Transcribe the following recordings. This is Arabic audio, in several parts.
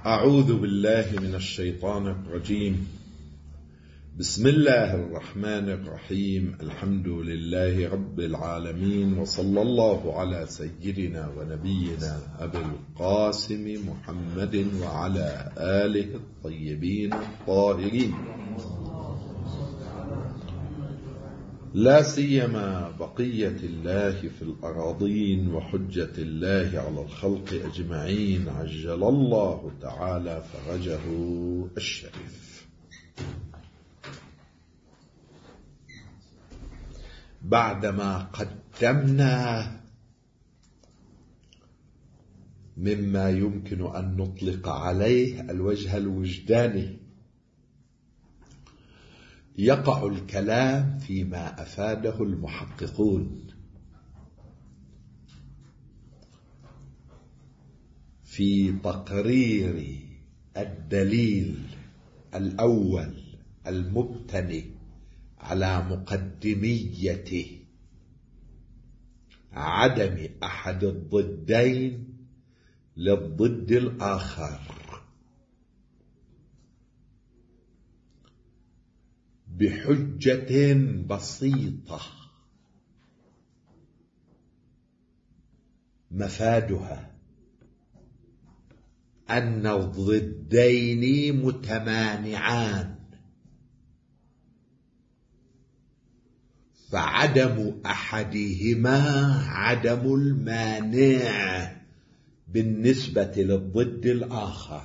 أعوذ بالله من الشيطان الرجيم. بسم الله الرحمن الرحيم. الحمد لله رب العالمين، وصلى الله على سيدنا ونبينا أبي القاسم محمد وعلى آله الطيبين الطاهرين، لا سيما بقية الله في الأراضين وحجة الله على الخلق أجمعين، عجل الله تعالى فرجه الشريف. بعدما قدمنا مما يمكن أن نطلق عليه الوجه الوجداني، يقع الكلام فيما أفاده المحققون في تقرير الدليل الأول المبتني على مقدمية عدم أحد الضدين للضد الآخر بحجة بسيطة مفادها أن الضدين متمانعان، فعدم أحدهما عدم المانع بالنسبة للضد الآخر،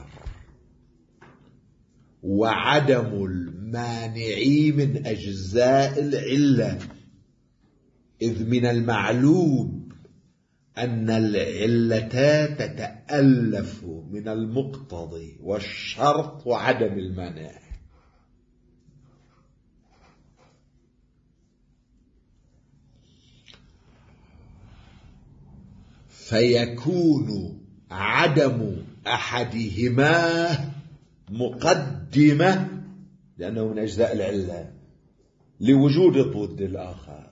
وعدم المانع من أجزاء العلة، إذ من المعلوم أن العلة تتألف من المقتضي والشرط وعدم المانع. فيكون عدم أحدهما مقدمة لأنه من أجزاء العلة لوجود الضد الآخر،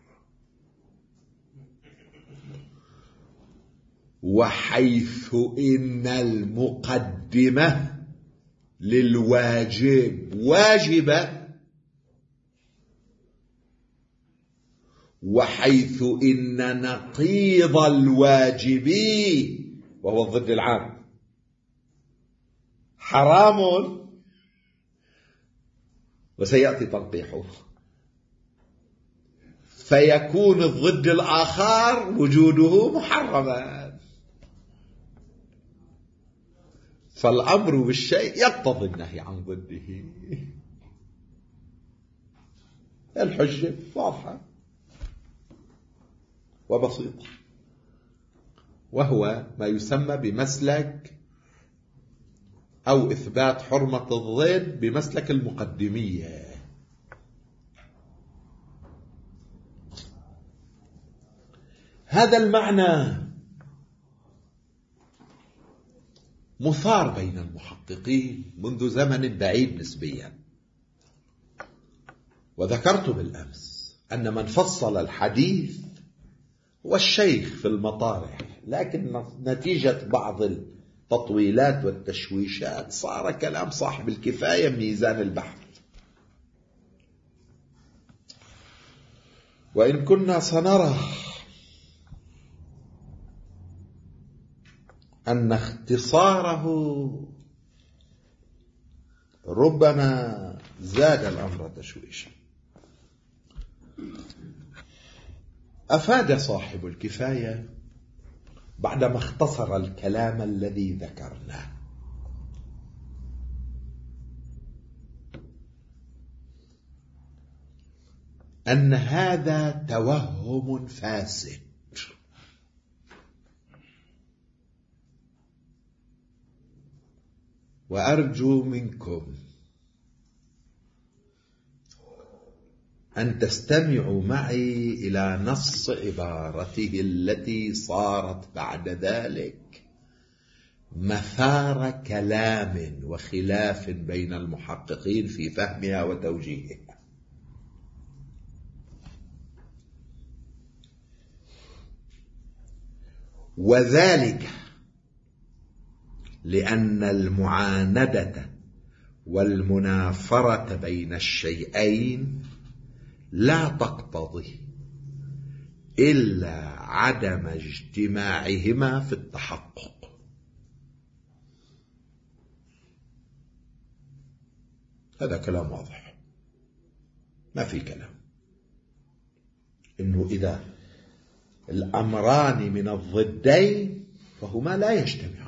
وحيث إن المقدمة للواجب واجبة، وحيث إن نقيض الواجب وهو الضد العام حرام وسيأتي تنقيحه، فيكون الضد الآخر وجوده محرما. فالأمر بالشيء يقتضي النهي عن ضده. الحجة واضحة وبسيطة، وهو ما يسمى بمسلك أو إثبات حرمة الضد بمسلك المقدمية. هذا المعنى مثار بين المحققين منذ زمن بعيد نسبيا، وذكرت بالأمس أن من فصل الحديث هو الشيخ في المطارح، لكن نتيجة بعض التطويلات والتشويشات صار كلام صاحب الكفاية ميزان البحث. وإن كنا سنرى أن اختصاره ربما زاد الأمر تشويشا، أفاد صاحب الكفاية بعدما اختصر الكلام الذي ذكرناه أن هذا توهم فاسد، وأرجو منكم أن تستمعوا معي إلى نص عبارته التي صارت بعد ذلك مثار كلام وخلاف بين المحققين في فهمها وتوجيهها. وذلك لأن المعاندة والمنافرة بين الشيئين لا تقتضي إلا عدم اجتماعهما في التحقق. هذا كلام واضح، ما في كلام. إنه إذا الأمران من الضدين فهما لا يجتمعان.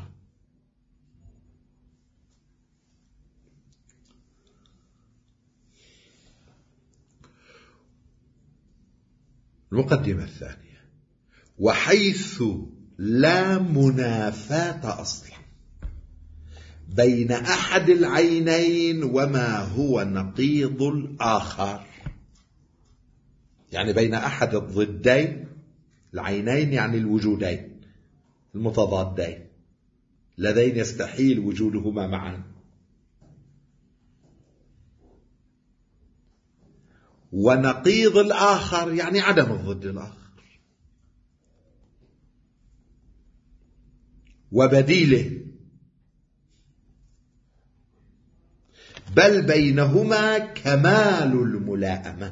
المقدمة الثانية: وحيث لا منافاة أصلا بين أحد العينين وما هو نقيض الآخر، يعني بين أحد الضدين، العينين يعني الوجودين المتضادين اللذين يستحيل وجودهما معا، ونقيض الآخر يعني عدم الضد الآخر، وبديله، بل بينهما كمال الملائمة،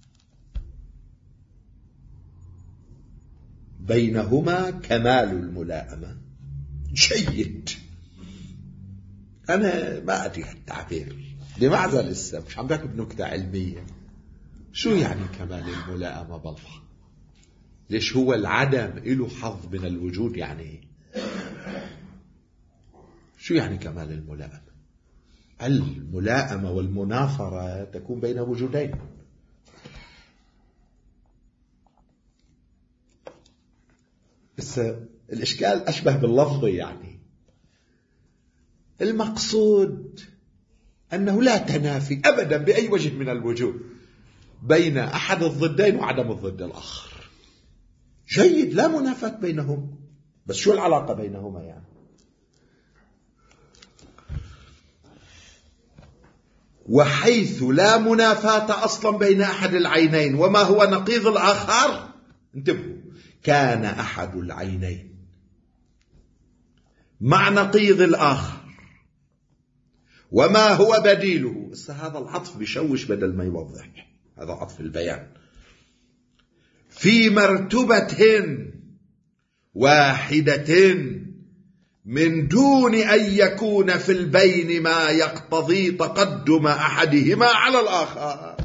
بينهما كمال الملائمة. جيد. أنا ما أدري التعبير لماذا لسه مش عم بحكي بنكتة علمية. شو يعني كمال الملائمة بالله؟ ليش هو العدم له حظ من الوجود؟ يعني شو يعني كمال الملائمة؟ الملائمة والمنافرة تكون بين وجودين. بس الإشكال أشبه باللفظي، يعني المقصود أنه لا تنافي أبدا بأي وجه من الوجوه بين أحد الضدين وعدم الضد الآخر. جيد، لا منافاة بينهم، بس شو العلاقة بينهما؟ يعني وحيث لا منافاة أصلا بين أحد العينين وما هو نقيض الآخر، انتبهوا، كان أحد العينين مع نقيض الآخر وما هو بديله. بس هذا العطف بيشوش بدل ما يوضح، هذا عطف البيان. في مرتبة واحدة من دون أن يكون في البين ما يقتضي تقدم أحدهما على الآخر.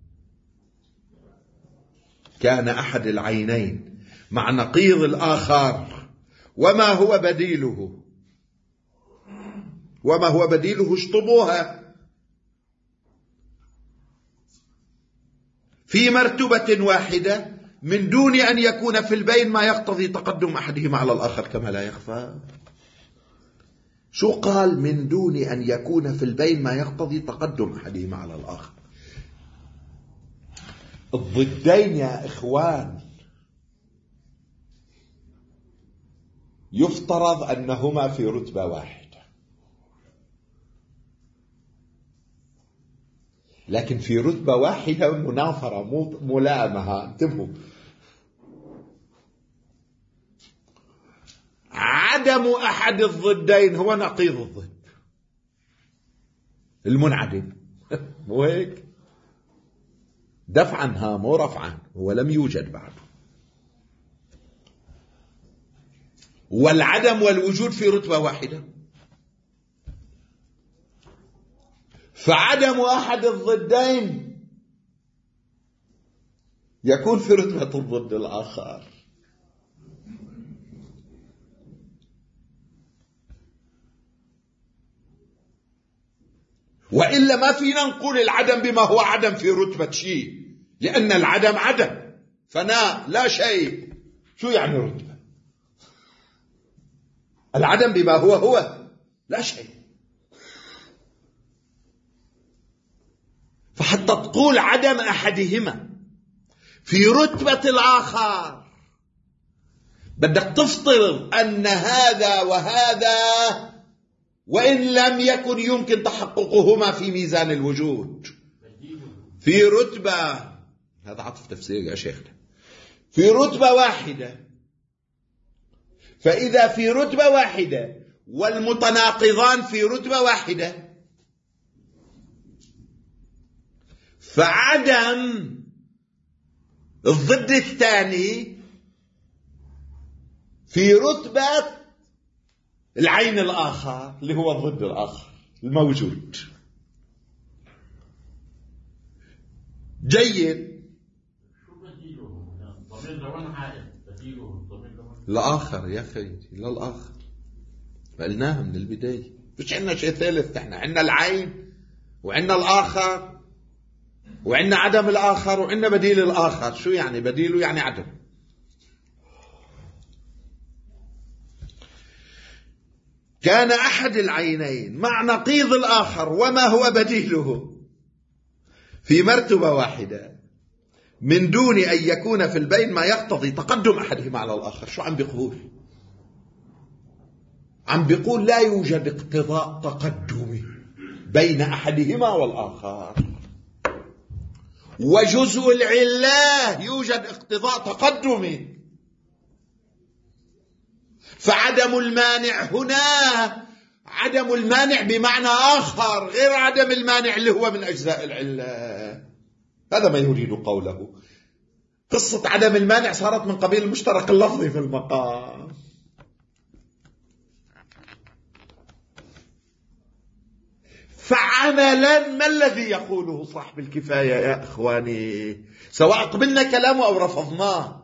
كان أحد العينين مع نقيض الآخر وما هو بديله، وما هو بديله اشطبوها. في مرتبة واحدة من دون أن يكون في البين ما يقتضي تقدم أحدهما على الآخر كما لا يخفى. شو قال من دون أن يكون في البين ما يقتضي تقدم أحدهما على الآخر؟ الضدين يا إخوان يفترض أنهما في رتبة واحدة، لكن في رتبة واحدة منافرة ملائمة. انتبهوا، عدم أحد الضدين هو نقيض الضد المنعدم. مو هيك؟ دفعا ها مو رفعا، هو لم يوجد بعد. والعدم والوجود في رتبة واحدة، فعدم أحد الضدين يكون في رتبة الضد الآخر. وإلا ما فينا نقول العدم بما هو عدم في رتبة شيء، لأن العدم عدم، فناء، لا شيء. شو يعني رتبة؟ العدم بما هو لا شيء. فحتى تقول عدم أحدهما في رتبة الآخر بدك تفترض أن هذا وهذا وإن لم يكن يمكن تحققهما في ميزان الوجود في رتبة، هذا عطف تفسير يا شيخنا، في رتبة واحدة. فإذا في رتبة واحدة والمتناقضان في رتبة واحدة، فعدم الضد الثاني في رتبة العين الآخر اللي هو الضد الآخر الموجود. جيد. الآخر يا أخي، لا الآخر قلناها من البداية، مش عندنا شيء ثالث. احنا عندنا العين وعندنا الآخر وعندنا عدم الآخر وعندنا بديل الآخر. شو يعني بديله؟ يعني عدم. كان أحد العينين مع نقيض الآخر وما هو بديله في مرتبة واحدة من دون أن يكون في البين ما يقتضي تقدم أحدهما على الآخر. شو عم بيقول؟ عم بيقول لا يوجد اقتضاء تقدمي بين أحدهما والآخر، وجزء العلة يوجد اقتضاء تقدمي. فعدم المانع هنا عدم المانع بمعنى آخر غير عدم المانع اللي هو من أجزاء العلة. هذا ما يريد قوله. قصة عدم المانع صارت من قبيل المشترك اللفظي في المقام. فعملا ما الذي يقوله صاحب الكفاية يا إخواني، سواء قبلنا كلامه أو رفضناه؟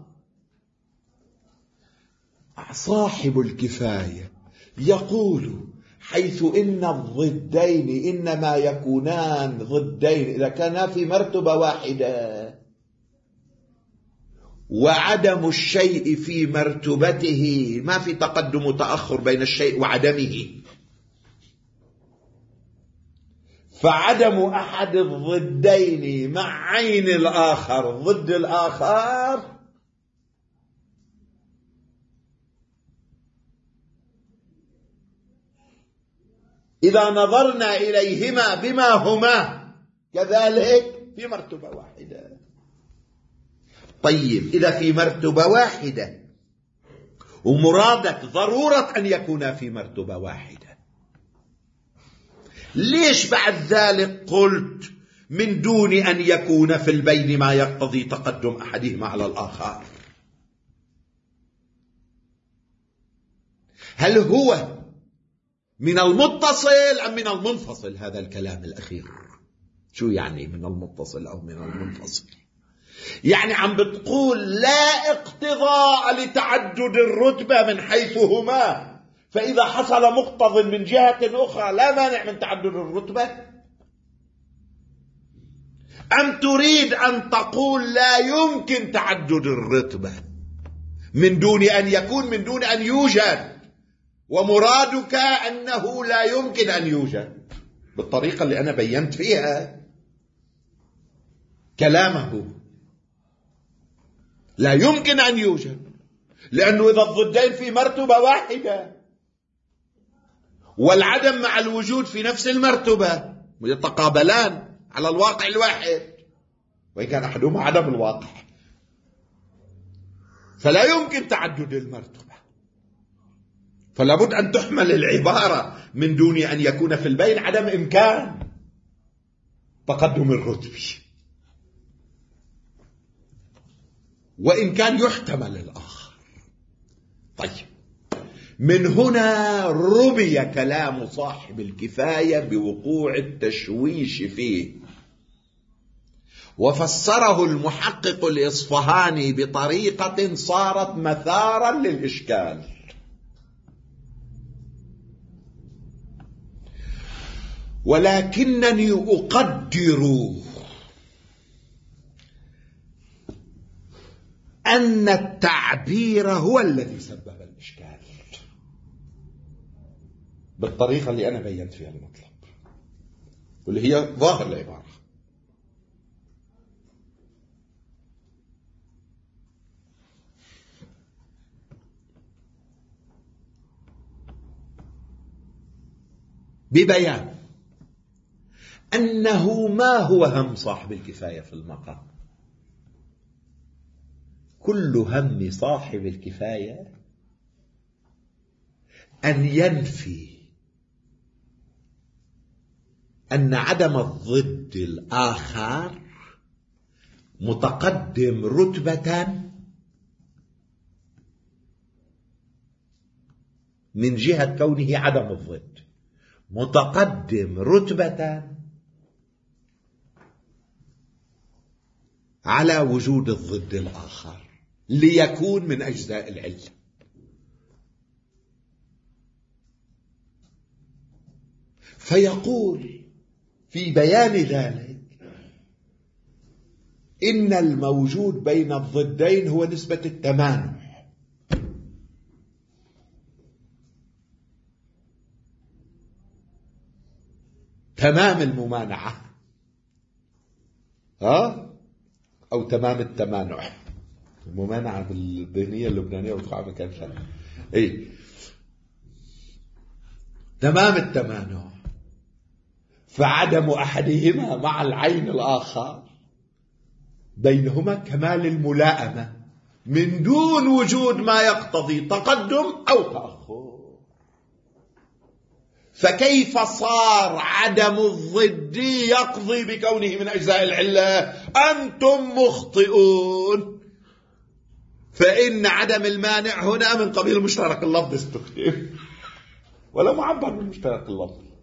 صاحب الكفاية يقول حيث إن الضدين إنما يكونان ضدين إذا كانا في مرتبة واحدة، وعدم الشيء في مرتبته ما في تقدم وتأخر بين الشيء وعدمه، فعدم أحد الضدين مع عين الآخر ضد الآخر إذا نظرنا إليهما بما هما كذلك في مرتبة واحدة. طيب إذا في مرتبة واحدة ومرادك ضرورة أن يكونا في مرتبة واحدة، ليش بعد ذلك قلت من دون أن يكون في البين ما يقتضي تقدم أحدهما على الآخر؟ هل هو من المتصل أم من المنفصل هذا الكلام الأخير؟ شو يعني من المتصل أو من المنفصل؟ يعني عم بتقول لا اقتضاء لتعدد الرتبة من حيث هما، فإذا حصل مقتض من جهة أخرى لا مانع من تعدد الرتبة؟ أم تريد أن تقول لا يمكن تعدد الرتبة من دون أن يكون من دون أن يوجد، ومرادك أنه لا يمكن أن يوجد بالطريقة اللي أنا بينت فيها كلامه؟ لا يمكن أن يوجد لأنه إذا الضدين في مرتبة واحدة والعدم مع الوجود في نفس المرتبة يتقابلان على الواقع الواحد، وإن كان أحدهما عدم الواقع، فلا يمكن تعدد المرتبة. فلا بد أن تحمل العبارة من دون أن يكون في البين عدم إمكان تقدم الرتبة، وإن كان يحتمل الآخر. طيب من هنا ربي كلام صاحب الكفاية بوقوع التشويش فيه، وفسره المحقق الإصفهاني بطريقة صارت مثارا للإشكال. ولكنني أقدر أن التعبير هو الذي سبب الإشكال بالطريقة اللي أنا بينت فيها المطلب واللي هي ظاهر العبارة. ببيان أنه ما هو هم صاحب الكفاية في المقام. كل هم صاحب الكفاية أن ينفي أن عدم الضد الآخر متقدم رتبة من جهة كونه عدم الضد، متقدم رتبة على وجود الضد الآخر ليكون من أجزاء العلة. فيقول في بيان ذلك إن الموجود بين الضدين هو نسبة التمانع، تمام الممانعة أو تمام التمانع. الممانعة بالذهنية اللبنانية وتقع مكان ثاني. تمام التمانع، فعدم أحدهما مع العين الآخر بينهما كمال الملائمة من دون وجود ما يقتضي تقدم أو تأخر. فكيف صار عدم الضد يقضي بكونه من أجزاء العلة؟ أنتم مخطئون، فإن عدم المانع هنا من قبيل المشترك اللفظي استخدم ولا معبر بالمشترك اللفظي.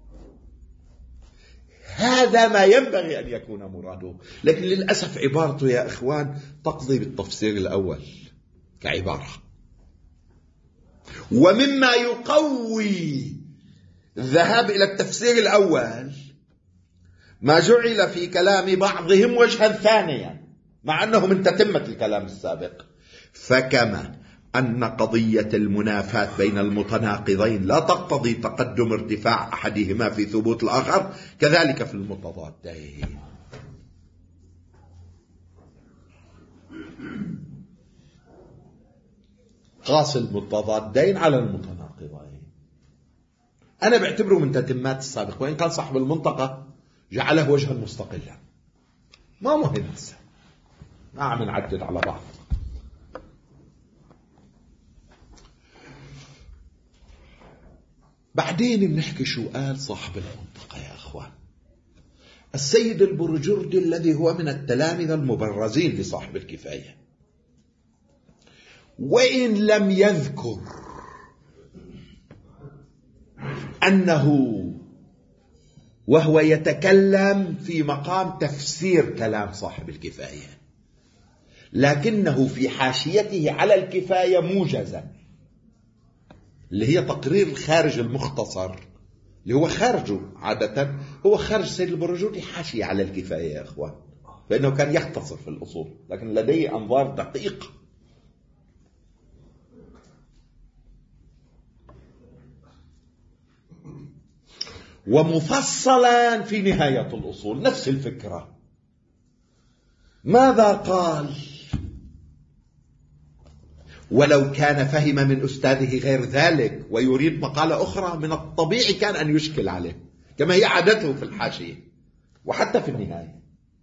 هذا ما ينبغي أن يكون مراده، لكن للأسف عبارته يا إخوان تقضي بالتفسير الأول كعبارة. ومما يقوي الذهاب إلى التفسير الأول ما جعل في كلام بعضهم وجها ثانيا مع أنه من تتمة الكلام السابق. فكما أن قضية المنافاة بين المتناقضين لا تقتضي تقدم ارتفاع أحدهما في ثبوت الآخر، كذلك في المتضادين. قاس المتضادين على المتناقضين أنا بعتبره من تتمات السابق، وإن كان صاحب المنطقة جعله وجها مستقلا. ما مهم، ما عم نعدد على بعض. بعدين بنحكي شو قال صاحب المنطقة يا أخوان. السيد البرجردي الذي هو من التلامذة المبرزين لصاحب الكفاية، وإن لم يذكر أنه وهو يتكلم في مقام تفسير كلام صاحب الكفاية، لكنه في حاشيته على الكفاية موجزا اللي هي تقرير الخارج المختصر اللي هو خارجه عادة، هو خارج سيد البرجردي حاشية على الكفاية يا أخوان، فإنه كان يختصر في الأصول لكن لديه أنظار دقيقة. ومفصلا في نهاية الأصول نفس الفكرة. ماذا قال؟ ولو كان فهم من أستاذه غير ذلك ويريد مقالة أخرى من الطبيعي كان أن يشكل عليه، كما هي عادته في الحاشية وحتى في النهاية.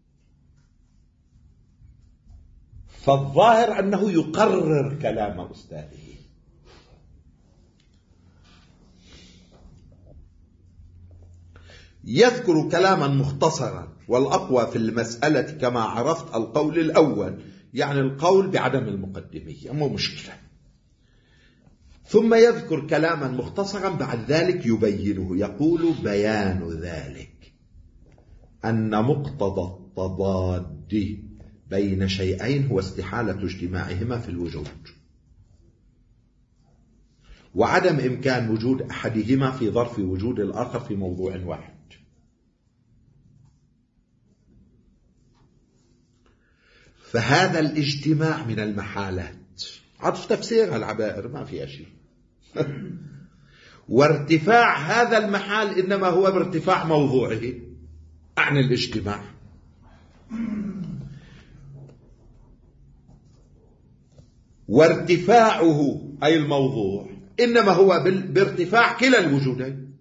فالظاهر أنه يقرر كلام أستاذه. يذكر كلاما مختصرا، والأقوى في المسألة كما عرفت القول الأول، يعني القول بعدم المقدمية، مو مشكلة. ثم يذكر كلاما مختصرا بعد ذلك يبينه، يقول بيان ذلك أن مقتضى التضاد بين شيئين هو استحالة اجتماعهما في الوجود، وعدم إمكان وجود أحدهما في ظرف وجود الآخر في موضوع واحد. فهذا الاجتماع من المحالات، عطف تفسيرها العبائر ما فيها شيء. وارتفاع هذا المحال إنما هو بارتفاع موضوعه عن الاجتماع. وارتفاعه أي الموضوع إنما هو بارتفاع كلا الوجودين،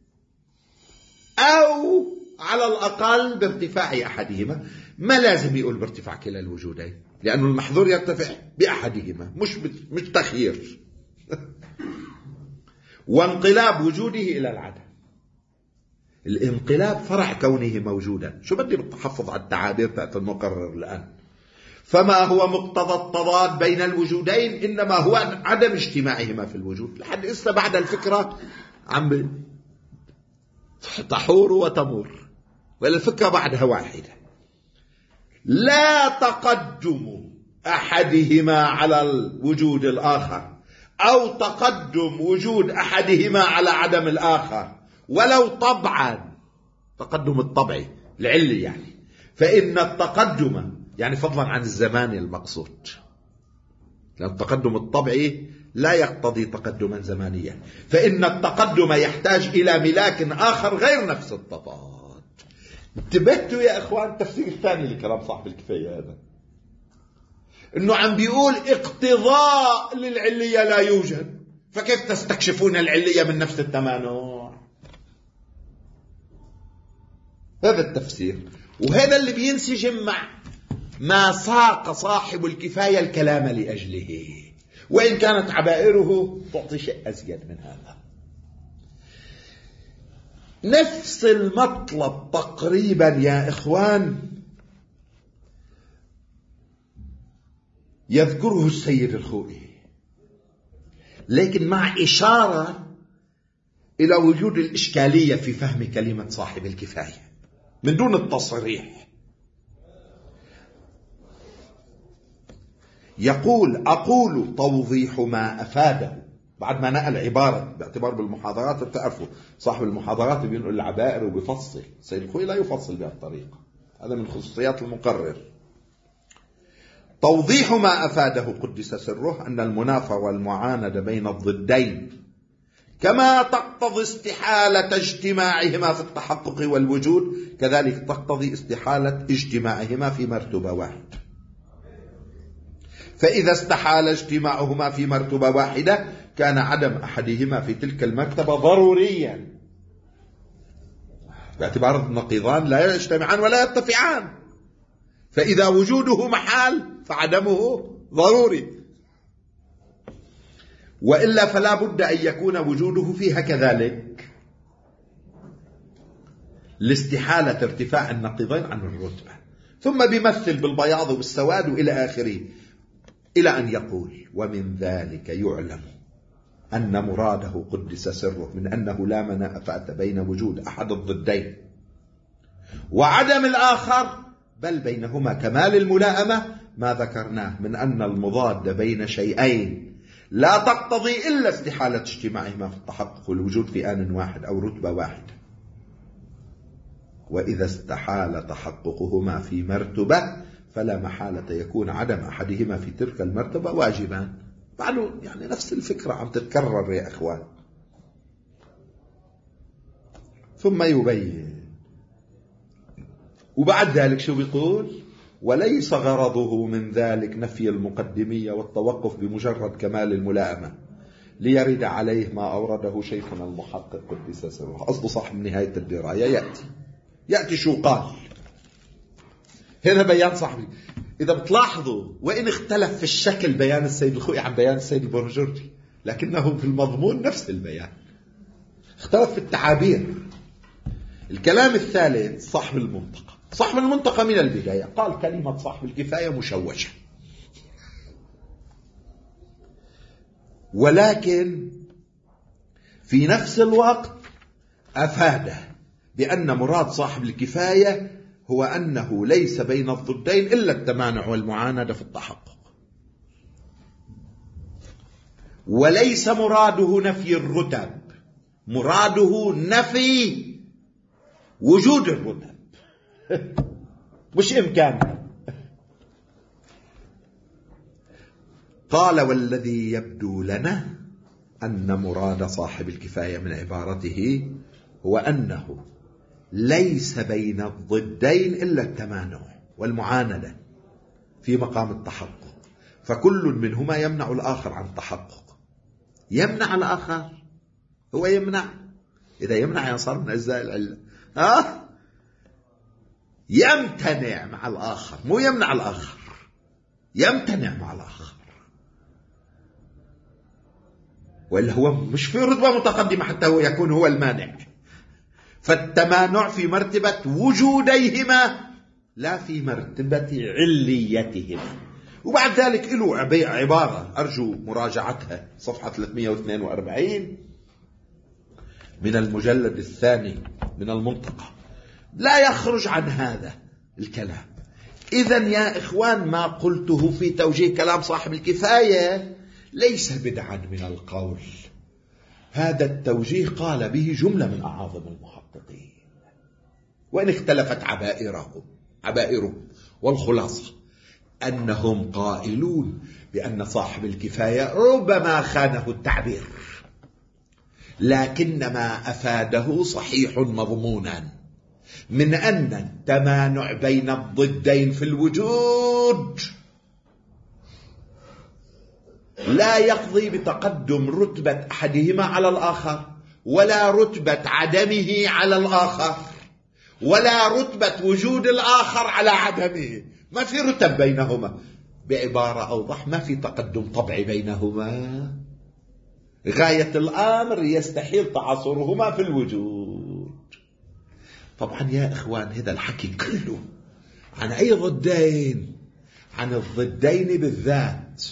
أو على الأقل بارتفاع أحدهما. ما لازم يقول بارتفاع كلا الوجودين، لأنه المحظور يرتفع بأحدهما، مش تخيير. وانقلاب وجوده إلى العدم. الانقلاب فرع كونه موجودا. شو بدي بالتحفظ على التعابير تحت المقرر الآن؟ فما هو مقتضى التضاد بين الوجودين إنما هو عدم اجتماعهما في الوجود. لحد إسا بعد الفكرة عم تحور وتمور، والفكرة بعدها واحدة: لا تقدم أحدهما على الوجود الآخر، أو تقدم وجود أحدهما على عدم الآخر، ولو طبعا، تقدم الطبعي العلي يعني. فإن التقدم يعني فضلا عن الزمان المقصود، لأن التقدم الطبعي لا يقتضي تقدما زمانيا، فإن التقدم يحتاج إلى ملاك آخر غير نفس التضاد. انتبهتوا يا إخوان؟ التفسير الثاني لكلام صاحب الكفاية هذا إنه عم بيقول اقتضاء للعلية لا يوجد، فكيف تستكشفون العلية من نفس التمانع؟ هذا التفسير، وهذا اللي بينسجم مع ما ساق صاحب الكفاية الكلام لأجله، وإن كانت عبائره تعطي شيء أزيد من هذا. نفس المطلب تقريبا يا إخوان يذكره السيد الخوئي، لكن مع إشارة إلى وجود الإشكالية في فهم كلمة صاحب الكفاية من دون التصريح. يقول: أقول توضيح ما أفاده، بعد ما نقل عبارة باعتبار بالمحاضرات. بتعرفوا صاحب المحاضرات بينقل العبائر وبيفصل، السيد الخوئي لا يفصل بهذه الطريقة، هذا من خصوصيات المقرر. توضيح ما أفاده قدس سره أن المنافرة والمعاندة بين الضدين كما تقتضي استحالة اجتماعهما في التحقق والوجود، كذلك تقتضي استحالة اجتماعهما في مرتبة واحدة. فإذا استحال اجتماعهما في مرتبة واحدة كان عدم أحدهما في تلك المرتبة ضروريا، باعتبار النقيضان لا يجتمعان ولا يرتفعان، فإذا وجوده محال فعدمه ضروري، وإلا فلا بد أن يكون وجوده فيها كذلك لاستحالة ارتفاع النقيضين عن الرتبة. ثم بيمثل بالبياض والسواد إلى آخره، إلى أن يقول: ومن ذلك يعلم أن مراده قدس سره من أنه لا منافاة بين وجود أحد الضدين وعدم الآخر، بل بينهما كمال الملائمة، ما ذكرناه من أن المضاد بين شيئين لا تقتضي إلا استحالة اجتماعهما في التحقق والوجود في آن واحد أو رتبة واحدة. وإذا استحال تحققهما في مرتبة فلا محالة يكون عدم أحدهما في تلك المرتبة واجبا. بعده يعني نفس الفكرة عم تتكرر يا أخوان. ثم يبين، وبعد ذلك شو بيقول: وليس غرضه من ذلك نفي المقدمية والتوقف بمجرد كمال الملائمة ليرد عليه ما أورده شيخنا المحقق قدس سره. قصده صاحب نهاية الدراية يأتي شو قال. هنا بيان صاحبي. إذا بتلاحظوا وإن اختلف في الشكل بيان السيد الخوئي عن بيان السيد البرجردي، لكنه في المضمون نفس البيان، اختلف في التعابير. الكلام الثالث صاحب المنطقة. صاحب المنطقة من البداية قال كلمة صاحب الكفاية مشوشة، ولكن في نفس الوقت أفاد بأن مراد صاحب الكفاية هو أنه ليس بين الضدين إلا التمانع والمعاندة في التحقق، وليس مراده نفي الرتب، مراده نفي وجود الرتب مش إمكانها. قال: والذي يبدو لنا أن مراد صاحب الكفاية من عبارته هو أنه ليس بين الضدين إلا التمانع والمعاندة في مقام التحقق، فكل منهما يمنع الآخر عن التحقق. يمنع الآخر، هو يمنع، إذا يمنع يصار من أجزاء العلة. يمتنع مع الآخر، مو يمنع الآخر، يمتنع مع الآخر. وإلا هو مش في رتبة متقدمة حتى هو يكون هو المانع. فالتمانع في مرتبة وجوديهما لا في مرتبة عليتهما. وبعد ذلك له عبارة أرجو مراجعتها، صفحة 342 من المجلد الثاني من المنطقة، لا يخرج عن هذا الكلام. إذن يا إخوان ما قلته في توجيه كلام صاحب الكفاية ليس بدعا من القول، هذا التوجيه قال به جملة من أعاظم المحققين وإن اختلفت عبائرهم، والخلاصة أنهم قائلون بأن صاحب الكفاية ربما خانه التعبير، لكنما أفاده صحيح مضمونا من أن التمانع بين الضدين في الوجود لا يقضي بتقدم رتبة أحدهما على الآخر، ولا رتبة عدمه على الآخر، ولا رتبة وجود الآخر على عدمه. ما في رتب بينهما. بعبارة أوضح، ما في تقدم طبعي بينهما. غاية الأمر يستحيل تعاصرهما في الوجود. طبعا يا إخوان هذا الحكي كله عن أي ضدين؟ عن الضدين بالذات،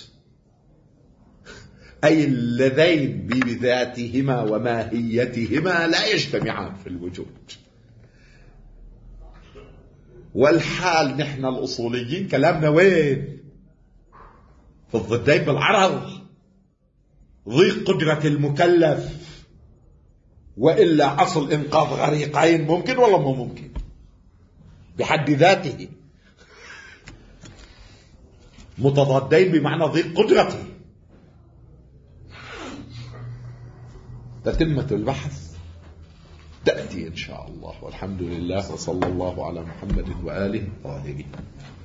أي اللذين بذاتهما وماهيتهما لا يجتمعان في الوجود. والحال نحن الأصوليين كلامنا وين؟ في الضدين بالعرض، ضيق قدرة المكلف، وإلا أصل إنقاذ غريقين ممكن ولا مو ممكن بحد ذاته؟ متضادين بمعنى ضيق قدرته. تتمة البحث تأتي إن شاء الله، والحمد لله، وصلى الله على محمد وآله الطاهرين.